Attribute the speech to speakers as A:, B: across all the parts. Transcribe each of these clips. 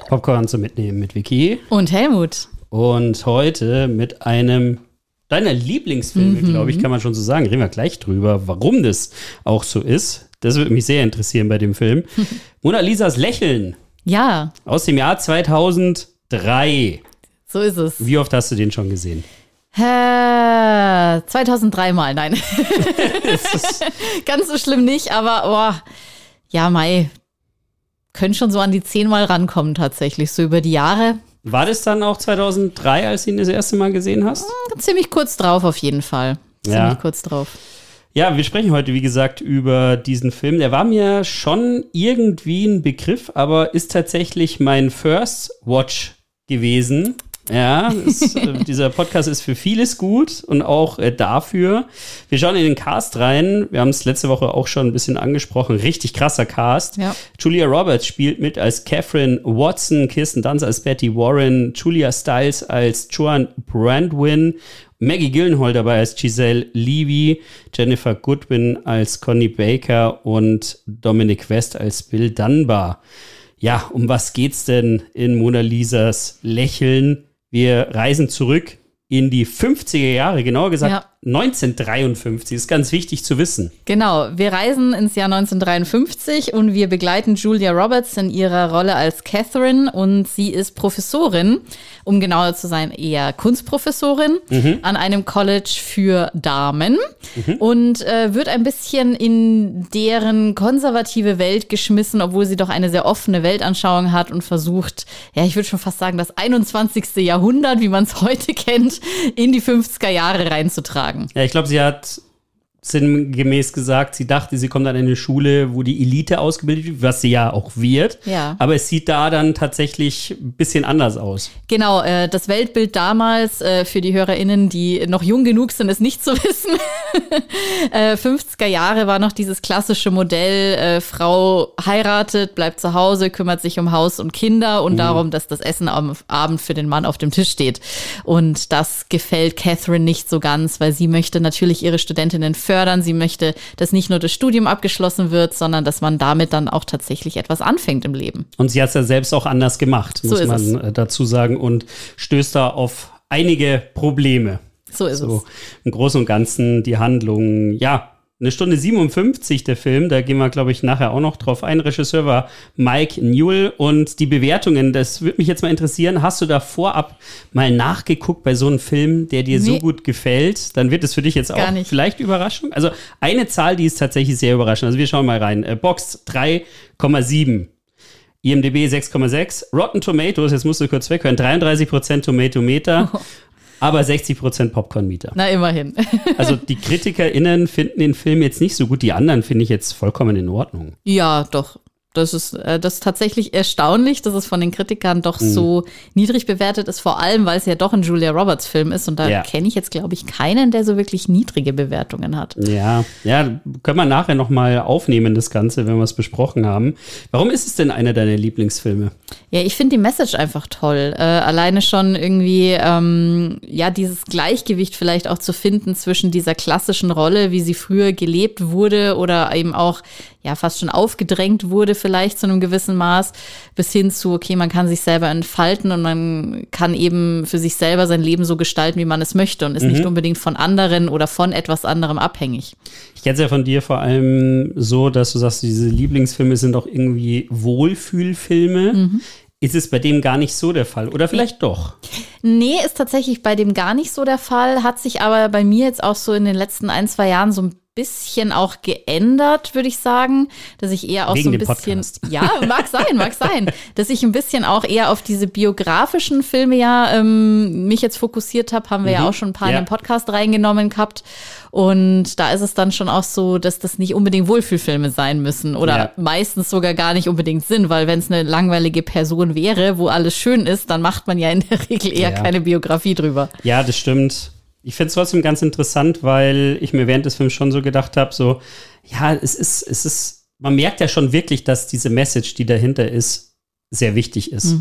A: Popcorn zum Mitnehmen mit Vicky.
B: Und Helmut.
A: Und heute mit einem deiner Lieblingsfilme, glaube ich, kann man schon so sagen. Reden wir gleich drüber, warum das auch so ist. Das würde mich sehr interessieren bei dem Film. Mona Lisas Lächeln.
B: Ja.
A: Aus dem Jahr 2003.
B: So ist es.
A: Wie oft hast du den schon gesehen?
B: 2003 Mal, nein. Ganz so schlimm nicht, aber ja, können schon so an die 10 Mal rankommen tatsächlich, so über die Jahre.
A: War das dann auch 2003, als du ihn das erste Mal gesehen hast?
B: Ziemlich kurz drauf auf jeden Fall. Ziemlich kurz drauf.
A: Ja, wir sprechen heute, wie gesagt, über diesen Film. Der war mir schon irgendwie ein Begriff, aber ist tatsächlich mein First Watch gewesen. Ja, dieser Podcast ist für vieles gut und auch dafür. Wir schauen in den Cast rein. Wir haben es letzte Woche auch schon ein bisschen angesprochen. Richtig krasser Cast. Ja. Julia Roberts spielt mit als Catherine Watson, Kirsten Dunst als Betty Warren, Julia Stiles als Joan Brandwin, Maggie Gyllenhaal dabei als Giselle Levy, Jennifer Goodwin als Connie Baker und Dominic West als Bill Dunbar. Ja, um was geht's denn in Mona Lisas Lächeln? Wir reisen zurück in die 50er Jahre, genauer gesagt 1953. Ist ganz wichtig zu wissen. Genau,
B: wir reisen ins Jahr 1953 und wir begleiten Julia Roberts in ihrer Rolle als Catherine und sie ist Professorin, um genauer zu sein, eher Kunstprofessorin an einem College für Damen und wird ein bisschen in deren konservative Welt geschmissen, obwohl sie doch eine sehr offene Weltanschauung hat und versucht, ja, ich würde schon fast sagen, das 21. Jahrhundert, wie man es heute kennt, in die 50er Jahre reinzutragen.
A: Ja, ich glaube, sie hat sinngemäß gesagt, sie dachte, sie kommt an eine Schule, wo die Elite ausgebildet wird, was sie ja auch wird. Ja. Aber es sieht da dann tatsächlich ein bisschen anders aus.
B: Genau, das Weltbild damals, für die HörerInnen, die noch jung genug sind, es nicht zu wissen. 50er Jahre war noch dieses klassische Modell, Frau heiratet, bleibt zu Hause, kümmert sich um Haus und Kinder und darum, dass das Essen am Abend für den Mann auf dem Tisch steht. Und das gefällt Catherine nicht so ganz, weil sie möchte natürlich ihre Studentinnen fördern. Sie möchte, dass nicht nur das Studium abgeschlossen wird, sondern dass man damit dann auch tatsächlich etwas anfängt im Leben.
A: Und sie hat es ja selbst auch anders gemacht, muss man dazu sagen, und stößt da auf einige Probleme.
B: So ist es.
A: Im Großen und Ganzen die Handlung, ja, 1 Stunde 57 der Film, da gehen wir, glaube ich, nachher auch noch drauf ein. Regisseur war Mike Newell und die Bewertungen, das würde mich jetzt mal interessieren. Hast du da vorab mal nachgeguckt bei so einem Film, der dir so gut gefällt? Dann wird es für dich jetzt auch vielleicht Überraschung. Also eine Zahl, die ist tatsächlich sehr überraschend. Also wir schauen mal rein. Box 3,7. IMDb 6,6. Rotten Tomatoes, jetzt musst du kurz weghören, 33% Tomatometer. Aber 60% Popcorn-Mieter.
B: Na, immerhin.
A: Also die KritikerInnen finden den Film jetzt nicht so gut. Die anderen finde ich jetzt vollkommen in Ordnung.
B: Ja, doch. Das ist tatsächlich erstaunlich, dass es von den Kritikern doch so niedrig bewertet ist, vor allem, weil es ja doch ein Julia Roberts Film ist und da kenne ich jetzt, glaube ich, keinen, der so wirklich niedrige Bewertungen hat. Ja,
A: können wir nachher nochmal aufnehmen, das Ganze, wenn wir es besprochen haben. Warum ist es denn einer deiner Lieblingsfilme?
B: Ja, ich finde die Message einfach toll. Alleine schon irgendwie, dieses Gleichgewicht vielleicht auch zu finden zwischen dieser klassischen Rolle, wie sie früher gelebt wurde oder eben auch fast schon aufgedrängt wurde vielleicht zu einem gewissen Maß, bis hin zu, okay, man kann sich selber entfalten und man kann eben für sich selber sein Leben so gestalten, wie man es möchte und ist nicht unbedingt von anderen oder von etwas anderem abhängig.
A: Ich kenne es ja von dir vor allem so, dass du sagst, diese Lieblingsfilme sind auch irgendwie Wohlfühlfilme. Ist es bei dem gar nicht so der Fall? Oder vielleicht doch?
B: Nee, ist tatsächlich bei dem gar nicht so der Fall, hat sich aber bei mir jetzt auch so in den letzten 1-2 Jahren so ein bisschen auch geändert, würde ich sagen, dass ich eher auch
A: wegen
B: so ein
A: dem
B: bisschen,
A: Podcast.
B: ja, mag sein, dass ich ein bisschen auch eher auf diese biografischen Filme mich jetzt fokussiert habe, haben wir ja auch schon ein paar in den Podcast reingenommen gehabt und da ist es dann schon auch so, dass das nicht unbedingt Wohlfühlfilme sein müssen oder meistens sogar gar nicht unbedingt sind, weil wenn es eine langweilige Person wäre, wo alles schön ist, dann macht man ja in der Regel eher keine Biografie drüber.
A: Ja, das stimmt. Ich finde es trotzdem ganz interessant, weil ich mir während des Films schon so gedacht habe, so, ja, es ist, man merkt ja schon wirklich, dass diese Message, die dahinter ist, sehr wichtig ist.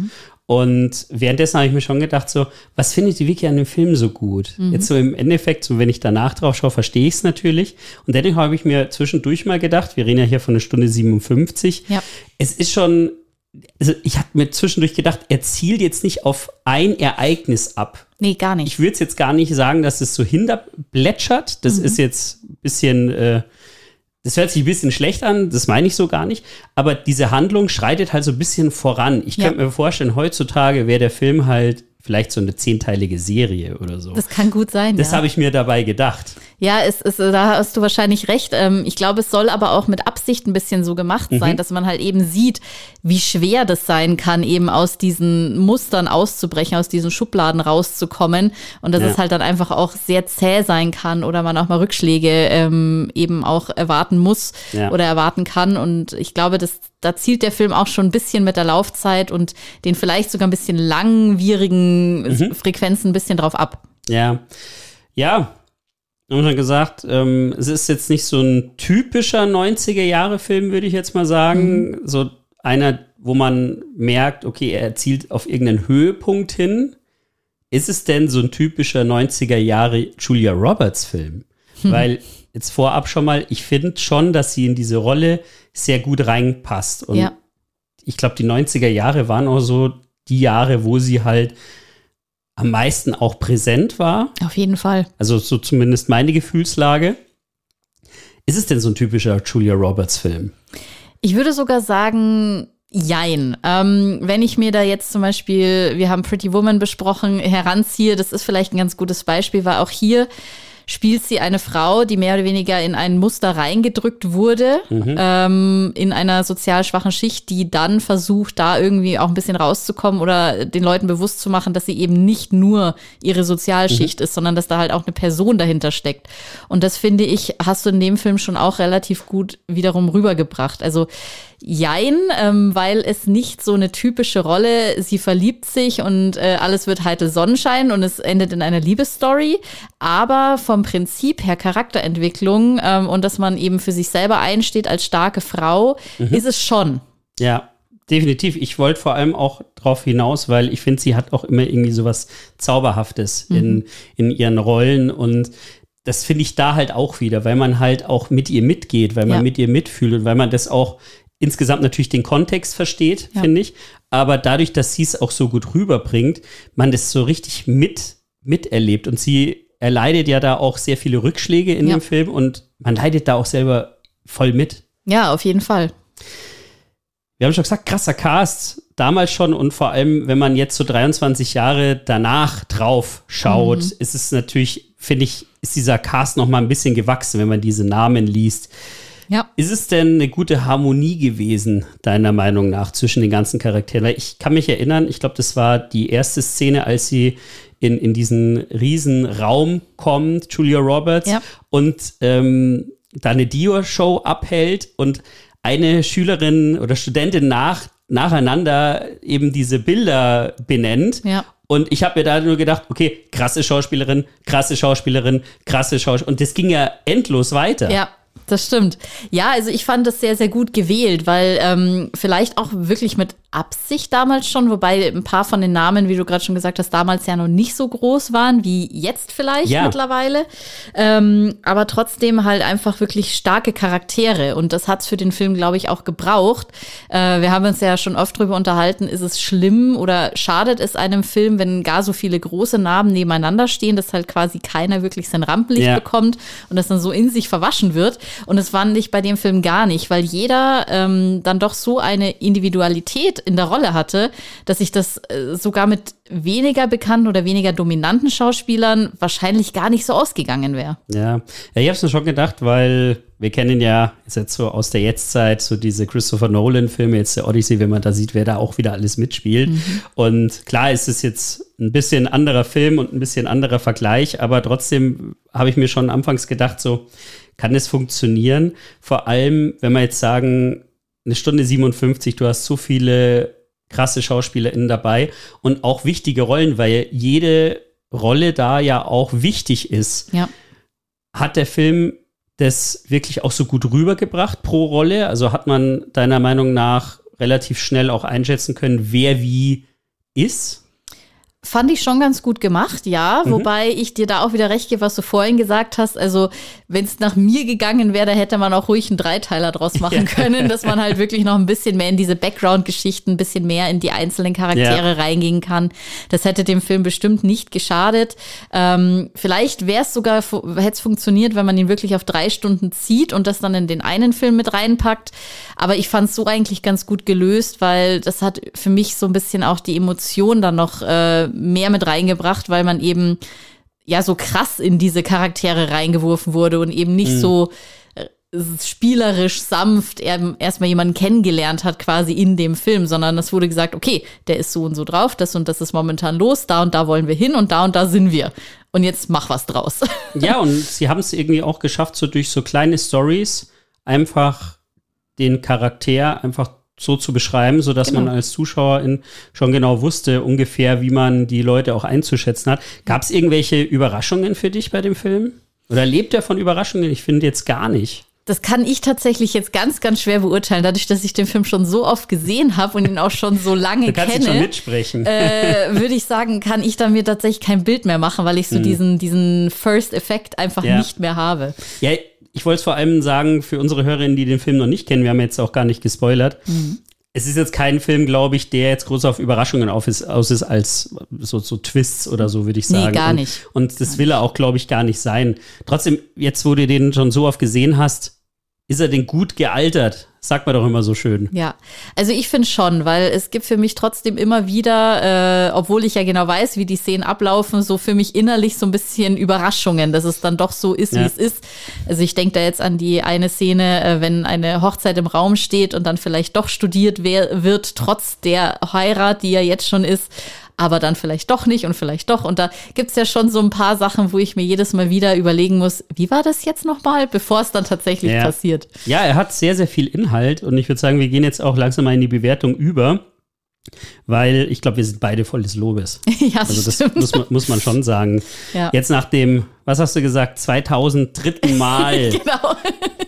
A: Und währenddessen habe ich mir schon gedacht, so, was findet die Vicky an dem Film so gut? Jetzt so im Endeffekt, so wenn ich danach drauf schaue, verstehe ich es natürlich. Und dennoch habe ich mir zwischendurch mal gedacht, wir reden ja hier von 1 Stunde 57, es ist schon also ich habe mir zwischendurch gedacht, er zielt jetzt nicht auf ein Ereignis ab.
B: Nee, gar nicht.
A: Ich würde es jetzt gar nicht sagen, dass es so hinterplätschert. Das ist jetzt ein bisschen, das hört sich ein bisschen schlecht an, das meine ich so gar nicht. Aber diese Handlung schreitet halt so ein bisschen voran. Ich könnte mir vorstellen, heutzutage wäre der Film halt vielleicht so eine 10-teilige Serie oder so.
B: Das kann gut sein,
A: Das habe ich mir dabei gedacht.
B: Ja, da hast du wahrscheinlich recht. Ich glaube, es soll aber auch mit Absicht ein bisschen so gemacht sein, dass man halt eben sieht, wie schwer das sein kann, eben aus diesen Mustern auszubrechen, aus diesen Schubladen rauszukommen und dass es halt dann einfach auch sehr zäh sein kann oder man auch mal Rückschläge eben auch erwarten muss oder erwarten kann. Und ich glaube, da zielt der Film auch schon ein bisschen mit der Laufzeit und den vielleicht sogar ein bisschen langwierigen Frequenzen ein bisschen drauf ab.
A: Ja, haben wir schon gesagt, es ist jetzt nicht so ein typischer 90er-Jahre-Film, würde ich jetzt mal sagen. So einer, wo man merkt, okay, er zielt auf irgendeinen Höhepunkt hin. Ist es denn so ein typischer 90er-Jahre Julia Roberts-Film? Weil jetzt vorab schon mal, ich finde schon, dass sie in diese Rolle sehr gut reinpasst. Und ich glaube, die 90er Jahre waren auch so die Jahre, wo sie halt am meisten auch präsent war.
B: Auf jeden Fall.
A: Also so zumindest meine Gefühlslage. Ist es denn so ein typischer Julia Roberts-Film?
B: Ich würde sogar sagen, jein. Wenn ich mir da jetzt zum Beispiel, wir haben Pretty Woman besprochen, heranziehe, das ist vielleicht ein ganz gutes Beispiel, weil auch hier spielt sie eine Frau, die mehr oder weniger in ein Muster reingedrückt wurde, in einer sozial schwachen Schicht, die dann versucht, da irgendwie auch ein bisschen rauszukommen oder den Leuten bewusst zu machen, dass sie eben nicht nur ihre Sozialschicht ist, sondern dass da halt auch eine Person dahinter steckt. Und das, finde ich, hast du in dem Film schon auch relativ gut wiederum rübergebracht. Also jein, weil es nicht so eine typische Rolle, sie verliebt sich und alles wird heitel Sonnenschein und es endet in einer Liebesstory, aber vom Prinzip her Charakterentwicklung und dass man eben für sich selber einsteht als starke Frau, ist es schon.
A: Ja, definitiv. Ich wollte vor allem auch drauf hinaus, weil ich finde, sie hat auch immer irgendwie sowas Zauberhaftes in ihren Rollen und das finde ich da halt auch wieder, weil man halt auch mit ihr mitgeht, weil man mit ihr mitfühlt und weil man das auch insgesamt natürlich den Kontext versteht, finde ich. Aber dadurch, dass sie es auch so gut rüberbringt, man das so richtig miterlebt. Und sie erleidet ja da auch sehr viele Rückschläge in dem Film und man leidet da auch selber voll mit.
B: Ja, auf jeden Fall.
A: Wir haben schon gesagt, krasser Cast damals schon und vor allem, wenn man jetzt so 23 Jahre danach drauf schaut, ist es natürlich, finde ich, ist dieser Cast noch mal ein bisschen gewachsen, wenn man diese Namen liest.
B: Ja.
A: Ist es denn eine gute Harmonie gewesen, deiner Meinung nach, zwischen den ganzen Charakteren? Weil ich kann mich erinnern, ich glaube, das war die erste Szene, als sie in diesen riesen Raum kommt, Julia Roberts, und da eine Dior-Show abhält und eine Schülerin oder Studentin nacheinander eben diese Bilder benennt.
B: Ja.
A: Und ich habe mir da nur gedacht, okay, krasse Schauspielerin. Und das ging ja endlos weiter.
B: Ja. Das stimmt. Ja, also ich fand das sehr, sehr gut gewählt, weil vielleicht auch wirklich mit Absicht damals schon, wobei ein paar von den Namen, wie du gerade schon gesagt hast, damals ja noch nicht so groß waren wie jetzt vielleicht mittlerweile. Aber trotzdem halt einfach wirklich starke Charaktere und das hat's für den Film, glaube ich, auch gebraucht. Wir haben uns ja schon oft drüber unterhalten, ist es schlimm oder schadet es einem Film, wenn gar so viele große Namen nebeneinander stehen, dass halt quasi keiner wirklich sein Rampenlicht bekommt und das dann so in sich verwaschen wird. Und das fand ich bei dem Film gar nicht, weil jeder dann doch so eine Individualität in der Rolle hatte, dass ich das sogar mit weniger bekannten oder weniger dominanten Schauspielern wahrscheinlich gar nicht so ausgegangen wäre.
A: Ja, ich habe es mir schon gedacht, weil wir kennen ja jetzt so aus der Jetztzeit so diese Christopher Nolan-Filme, jetzt der Odyssey, wenn man da sieht, wer da auch wieder alles mitspielt. Und klar ist es jetzt ein bisschen anderer Film und ein bisschen anderer Vergleich, aber trotzdem habe ich mir schon anfangs gedacht, so kann es funktionieren? Vor allem, wenn wir jetzt sagen, 1 Stunde 57, du hast so viele krasse SchauspielerInnen dabei und auch wichtige Rollen, weil jede Rolle da ja auch wichtig ist.
B: Ja.
A: Hat der Film das wirklich auch so gut rübergebracht pro Rolle? Also hat man deiner Meinung nach relativ schnell auch einschätzen können, wer wie ist?
B: Fand ich schon ganz gut gemacht, ja. Wobei ich dir da auch wieder recht gebe, was du vorhin gesagt hast. Also, wenn es nach mir gegangen wäre, da hätte man auch ruhig einen Dreiteiler draus machen können, dass man halt wirklich noch ein bisschen mehr in diese Background-Geschichten, ein bisschen mehr in die einzelnen Charaktere reingehen kann. Das hätte dem Film bestimmt nicht geschadet. Vielleicht wäre es sogar, hätte es funktioniert, wenn man ihn wirklich auf 3 Stunden zieht und das dann in den einen Film mit reinpackt. Aber ich fand es so eigentlich ganz gut gelöst, weil das hat für mich so ein bisschen auch die Emotion dann noch mehr mit reingebracht, weil man eben ja so krass in diese Charaktere reingeworfen wurde und eben nicht so spielerisch sanft erstmal jemanden kennengelernt hat quasi in dem Film, sondern es wurde gesagt, okay, der ist so und so drauf, das und das ist momentan los, da und da wollen wir hin und da sind wir. Und jetzt mach was draus.
A: Ja, und sie haben es irgendwie auch geschafft, so durch so kleine Storys einfach den Charakter einfach so zu beschreiben, sodass man als Zuschauerin schon genau wusste, ungefähr, wie man die Leute auch einzuschätzen hat. Gab es irgendwelche Überraschungen für dich bei dem Film? Oder lebt er von Überraschungen? Ich finde jetzt gar nicht.
B: Das kann ich tatsächlich jetzt ganz, ganz schwer beurteilen, dadurch, dass ich den Film schon so oft gesehen habe und ihn auch schon so lange kenne.
A: Du kannst schon mitsprechen.
B: Würde ich sagen, kann ich da mir tatsächlich kein Bild mehr machen, weil ich so diesen First-Effekt einfach nicht mehr habe.
A: Ja, ich wollte es vor allem sagen, für unsere Hörerinnen, die den Film noch nicht kennen, wir haben jetzt auch gar nicht gespoilert. Es ist jetzt kein Film, glaube ich, der jetzt groß auf Überraschungen aus ist als so Twists oder so, würde ich sagen.
B: Nee, gar nicht.
A: Und das will er auch, glaube ich, gar nicht sein. Trotzdem, jetzt, wo du den schon so oft gesehen hast, ist er denn gut gealtert? Sagt man doch immer so schön.
B: Ja, also ich finde schon, weil es gibt für mich trotzdem immer wieder, obwohl ich ja genau weiß, wie die Szenen ablaufen, so für mich innerlich so ein bisschen Überraschungen, dass es dann doch so ist, wie es ist. Also ich denke da jetzt an die eine Szene, wenn eine Hochzeit im Raum steht und dann vielleicht doch studiert wird, trotz der Heirat, die ja jetzt schon ist, aber dann vielleicht doch nicht und vielleicht doch. Und da gibt's ja schon so ein paar Sachen, wo ich mir jedes Mal wieder überlegen muss, wie war das jetzt nochmal, bevor es dann tatsächlich passiert.
A: Ja, er hat sehr, sehr viel Inhalt und ich würde sagen, wir gehen jetzt auch langsam mal in die Bewertung über, weil ich glaube, wir sind beide voll des Lobes.
B: Ja, das
A: stimmt. Muss man schon sagen.
B: Ja.
A: Jetzt nach dem, was hast du gesagt, 2003. Mal,
B: genau.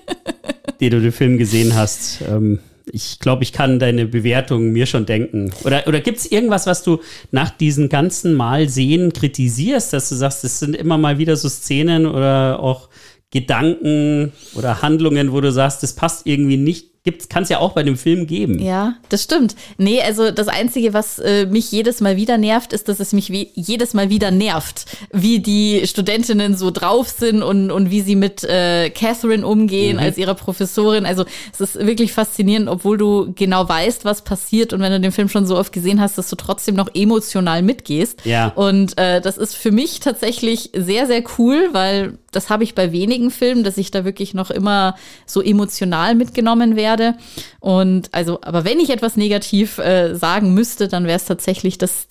A: den du den Film gesehen hast, ich glaube, ich kann deine Bewertung mir schon denken. Oder gibt es irgendwas, was du nach diesen ganzen Mal sehen kritisierst, dass du sagst, es sind immer mal wieder so Szenen oder auch Gedanken oder Handlungen, wo du sagst, das passt irgendwie nicht. Kann es ja auch bei dem Film geben.
B: Ja, das stimmt. Nee, also das Einzige, was mich jedes Mal wieder nervt, ist, dass es mich jedes Mal wieder nervt, wie die Studentinnen so drauf sind und wie sie mit Catherine umgehen als ihrer Professorin. Also es ist wirklich faszinierend, obwohl du genau weißt, was passiert und wenn du den Film schon so oft gesehen hast, dass du trotzdem noch emotional mitgehst.
A: Ja.
B: Und das ist für mich tatsächlich sehr, sehr cool, weil das habe ich bei wenigen Filmen, dass ich da wirklich noch immer so emotional mitgenommen werde. Und also, aber wenn ich etwas negativ sagen müsste, dann wäre es tatsächlich das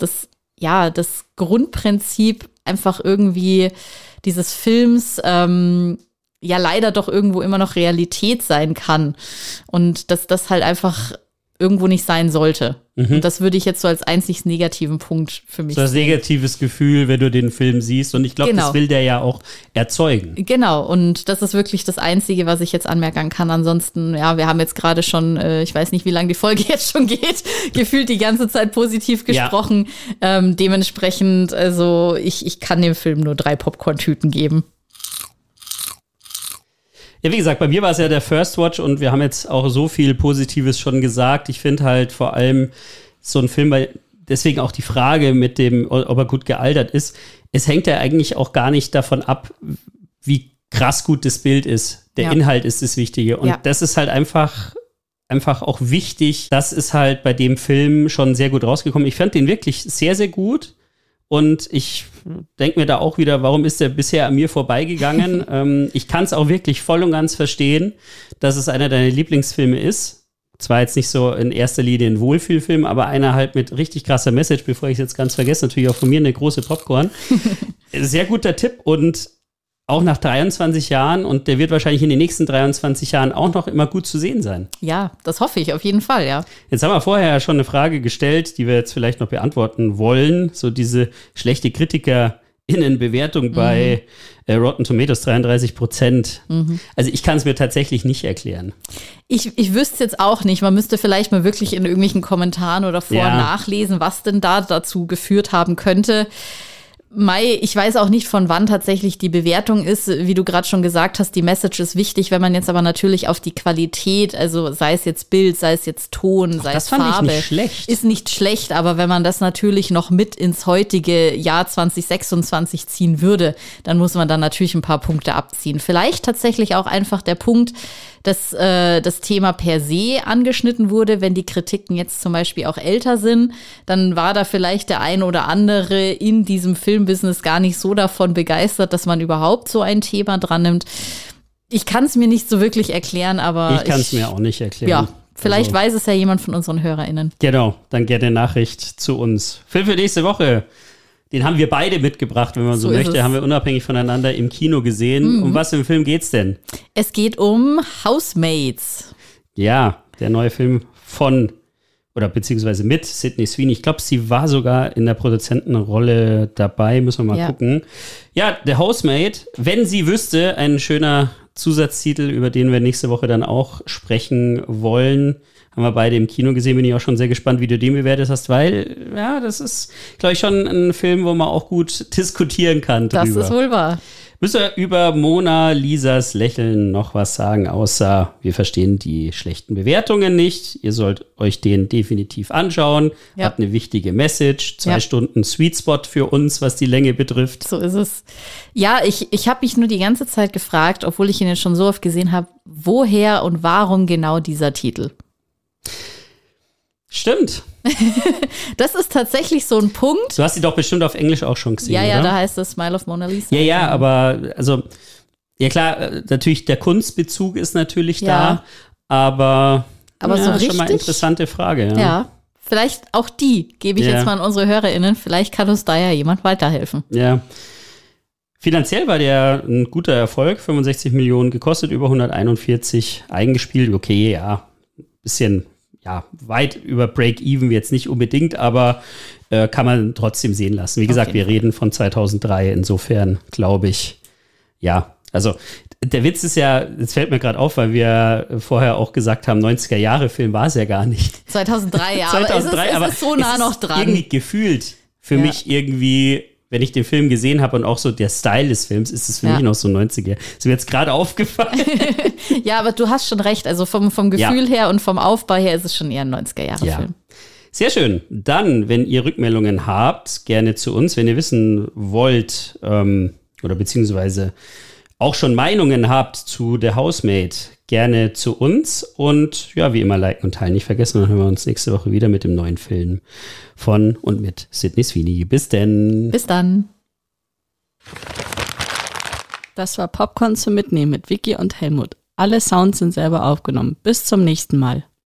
B: Grundprinzip einfach irgendwie dieses Films ja leider doch irgendwo immer noch Realität sein kann. Und dass das halt einfach irgendwo nicht sein sollte. Und das würde ich jetzt so als einzig negativen Punkt für mich
A: so das
B: sehen.
A: negatives Gefühl, wenn du den Film siehst. Und ich glaube, das will der ja auch erzeugen.
B: Genau, und das ist wirklich das Einzige, was ich jetzt anmerken kann. Ansonsten, ja, wir haben jetzt gerade schon, ich weiß nicht, wie lange die Folge jetzt schon geht, gefühlt die ganze Zeit positiv gesprochen. Ja. Dementsprechend, also ich kann dem Film nur 3 Popcorn-Tüten geben.
A: Ja, wie gesagt, bei mir war es ja der First Watch und wir haben jetzt auch so viel Positives schon gesagt. Ich finde halt vor allem so ein Film, weil deswegen auch die Frage mit dem, ob er gut gealtert ist, es hängt ja eigentlich auch gar nicht davon ab, wie krass gut das Bild ist. Der Inhalt ist das Wichtige und das ist halt einfach auch wichtig. Das ist halt bei dem Film schon sehr gut rausgekommen. Ich fand den wirklich sehr, sehr gut. Und ich denke mir da auch wieder, warum ist der bisher an mir vorbeigegangen? Ich kann es auch wirklich voll und ganz verstehen, dass es einer deiner Lieblingsfilme ist. Zwar jetzt nicht so in erster Linie ein Wohlfühlfilm, aber einer halt mit richtig krasser Message, bevor ich es jetzt ganz vergesse, natürlich auch von mir eine große Popcorn. Sehr guter Tipp und auch nach 23 Jahren und der wird wahrscheinlich in den nächsten 23 Jahren auch noch immer gut zu sehen sein.
B: Ja, das hoffe ich auf jeden Fall, ja.
A: Jetzt haben wir vorher ja schon eine Frage gestellt, die wir jetzt vielleicht noch beantworten wollen. So diese schlechte Kritiker HörerInnenbewertung bei Rotten Tomatoes 33%. Also ich kann es mir tatsächlich nicht erklären.
B: Ich wüsste es jetzt auch nicht. Man müsste vielleicht mal wirklich in irgendwelchen Kommentaren oder nachlesen, was denn da dazu geführt haben könnte. Mai, ich weiß auch nicht, von wann tatsächlich die Bewertung ist. Wie du gerade schon gesagt hast, die Message ist wichtig. Wenn man jetzt aber natürlich auf die Qualität, also sei es jetzt Bild, sei es jetzt Ton, sei es Farbe. Das fand ich nicht schlecht. Ist nicht schlecht, aber wenn man das natürlich noch mit ins heutige Jahr 2026 ziehen würde, dann muss man dann natürlich ein paar Punkte abziehen. Vielleicht tatsächlich auch einfach der Punkt, dass das Thema per se angeschnitten wurde. Wenn die Kritiken jetzt zum Beispiel auch älter sind, dann war da vielleicht der ein oder andere in diesem Filmbusiness gar nicht so davon begeistert, dass man überhaupt so ein Thema dran nimmt. Ich kann es mir nicht so wirklich erklären, aber
A: ich kann es mir auch nicht erklären.
B: Ja, vielleicht weiß es ja jemand von unseren HörerInnen.
A: Genau, dann gerne Nachricht zu uns. Film für nächste Woche. Den haben wir beide mitgebracht, wenn man so möchte. Haben wir unabhängig voneinander im Kino gesehen. Um was im Film geht's denn?
B: Es geht um Housemates.
A: Ja, der neue Film von, oder beziehungsweise mit Sydney Sweeney. Ich glaube, sie war sogar in der Produzentenrolle dabei. Müssen wir mal gucken. Ja, The Housemaid. Wenn sie wüsste, ein schöner Zusatztitel, über den wir nächste Woche dann auch sprechen wollen. Haben wir beide im Kino gesehen, bin ich auch schon sehr gespannt, wie du den bewertet hast, weil, ja, das ist, glaube ich, schon ein Film, wo man auch gut diskutieren kann drüber.
B: Das ist wohl wahr.
A: Müssen wir über Mona Lisas Lächeln noch was sagen, außer wir verstehen die schlechten Bewertungen nicht. Ihr sollt euch den definitiv anschauen. Hat eine wichtige Message. 2 Stunden Sweet Spot für uns, was die Länge betrifft.
B: So ist es. Ja, ich habe mich nur die ganze Zeit gefragt, obwohl ich ihn jetzt schon so oft gesehen habe, woher und warum genau dieser Titel?
A: Stimmt.
B: Das ist tatsächlich so ein Punkt.
A: Du hast sie doch bestimmt auf Englisch auch schon gesehen,
B: Ja,
A: oder?
B: da heißt es Smile of Mona Lisa.
A: Ja, aber also, ja klar, natürlich der Kunstbezug ist natürlich da, aber
B: so richtig?
A: Schon mal eine interessante Frage.
B: Ja, vielleicht auch die gebe ich jetzt mal an unsere HörerInnen. Vielleicht kann uns da ja jemand weiterhelfen.
A: Ja. Finanziell war der ein guter Erfolg, 65 Millionen gekostet, über 141 eingespielt. Okay, ja, bisschen weit über Break-Even jetzt nicht unbedingt, aber kann man trotzdem sehen lassen. Wie gesagt, wir reden von 2003, insofern glaube ich, also der Witz ist ja, jetzt fällt mir gerade auf, weil wir vorher auch gesagt haben, 90er-Jahre-Film war es ja gar nicht.
B: 2003, ja, 2003, aber es ist so nah noch dran.
A: Irgendwie gefühlt für mich irgendwie, wenn ich den Film gesehen habe und auch so der Style des Films, ist es für mich noch so 90er. Ist mir jetzt gerade aufgefallen.
B: Ja, aber du hast schon recht. Also vom Gefühl her und vom Aufbau her ist es schon eher ein 90er-Jahre-Film.
A: Sehr schön. Dann, wenn ihr Rückmeldungen habt, gerne zu uns. Wenn ihr wissen wollt oder beziehungsweise auch schon Meinungen habt zu The Housemaid, gerne zu uns. Und ja, wie immer liken und teilen nicht vergessen. Dann hören wir uns nächste Woche wieder mit dem neuen Film von und mit Sydney Sweeney. Bis denn.
B: Bis dann.
C: Das war Popcorn zum Mitnehmen mit Vicky und Helmut. Alle Sounds sind selber aufgenommen. Bis zum nächsten Mal.